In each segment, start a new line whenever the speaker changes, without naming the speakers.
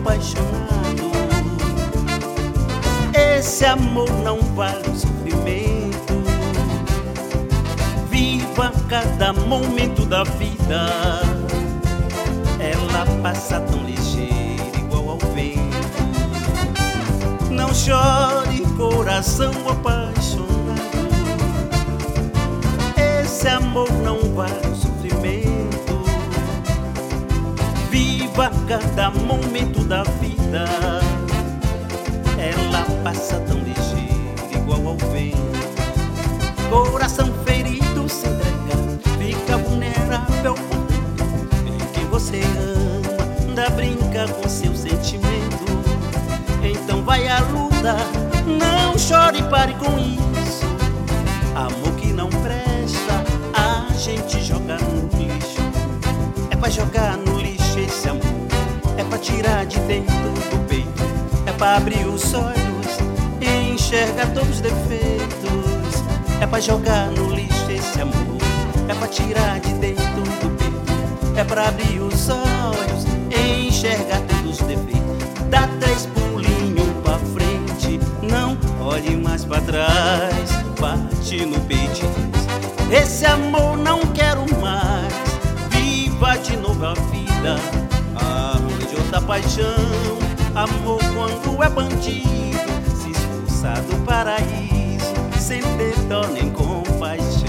apaixonado. Esse amor não vale o sofrimento. Viva cada momento da vida. Ela passa tão ligeira, igual ao vento. Não chore, coração apaixonado. Esse amor não vale o sofrimento. Viva cada momento da vida. Ela passa tão ligeira, igual ao vento. Coração ferido se entrega, fica vulnerável por quem você ama, ainda brinca com seu sentimento. Então vai à luta, não chore, pare com isso. Amor que não presta, a gente joga no lixo. É pra jogar no lixo esse amor, é pra tirar de dentro do peito. É pra abrir os olhos e enxergar todos os defeitos. É pra jogar no lixo esse amor, é pra tirar de dentro do peito. É pra abrir os olhos e enxergar todos os defeitos. Dá 3 pulinhos pra frente, não olhe mais pra trás. Bate no peito e diz: esse amor não quero mais. Viva de novo a vida, arranje outra paixão. Amor quando é bandido, se expulsar do paraíso, sem ter dó nem compaixão.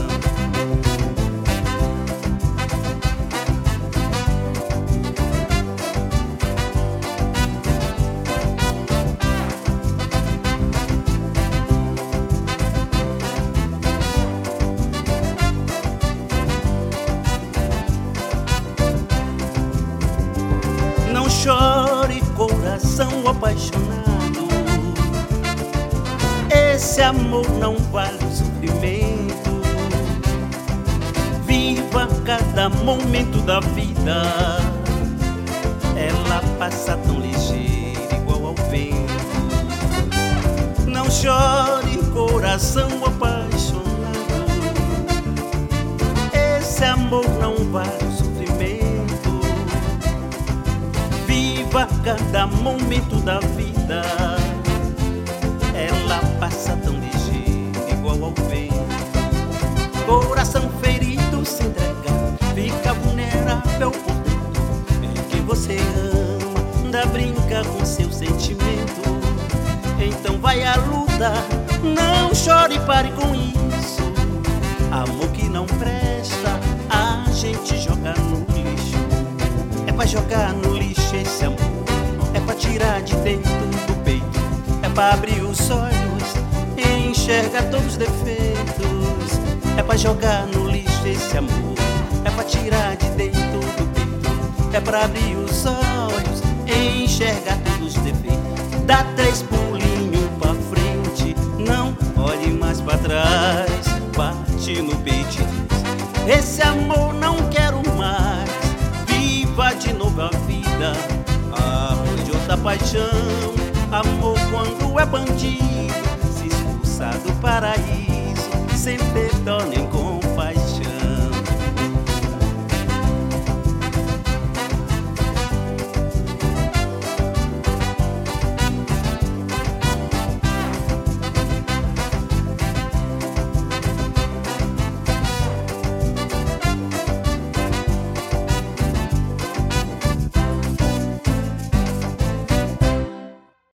Não chore, coração apaixonado. Esse amor não vale o sofrimento. Viva cada momento da vida. Ela passa tão ligeira, igual ao vento. Não chore, coração apaixonado. Esse amor não vale o sofrimento. Viva cada momento da vida. Ela passa tão ligeira, igual ao vento. Coração ferido se entrega, fica vulnerável por dentro. É quem você ama, ainda brinca com seu sentimento. Então vai à luta, não chore, pare com isso. Amor que não presta, a gente joga no lixo. É pra jogar no lixo esse amor, é pra tirar de dentro do peito. É pra abrir os olhos e enxergar todos os defeitos. É pra jogar no lixo esse amor, é pra tirar de dentro do peito. É pra abrir os olhos e enxergar todos os defeitos. Dá 3 pulinhos pra frente, não olhe mais pra trás. Bate no peito e diz: esse amor não quero mais. Viva de novo a vida, arranje outra paixão. Amor quando é bandido,